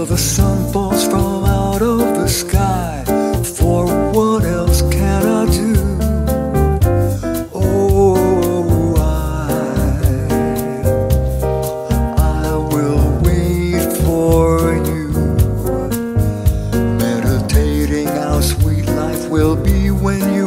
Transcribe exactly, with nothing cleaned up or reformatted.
till the sun falls from out of the sky. For what else can I do? Oh, I, I will wait for you, meditating how sweet life will be when you